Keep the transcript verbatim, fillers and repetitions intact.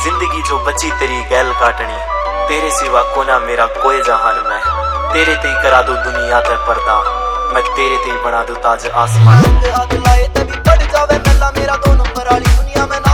जिंदगी जो बची तेरी गैल काटनी, तेरे सिवा कोना मेरा कोई जहान में, तेरे ते करा दू दुनिया ते पर्दा, मैं तेरे ते बना दू ताज आसमान। हाथ लाए तभी पड़ जावे मेला मेरा दो नंबर वाली दुनिया में ना